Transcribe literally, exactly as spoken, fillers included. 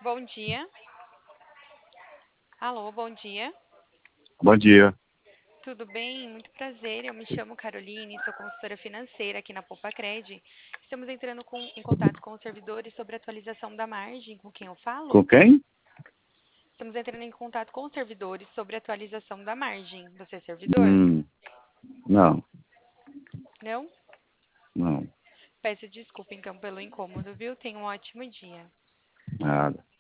Bom dia. Alô, bom dia. Bom dia. Tudo bem? Muito prazer. Eu me chamo Caroline, sou consultora financeira aqui na Poupa-Cred. Estamos entrando com- em contato com os servidores sobre a atualização da margem. Com quem eu Com falo? quem? Estamos entrando em contato com os servidores sobre a atualização da margem. Você é servidor? Hum, não, Não? não, Peço desculpa então pelo incômodo, viu? Tenha um ótimo dia. nada.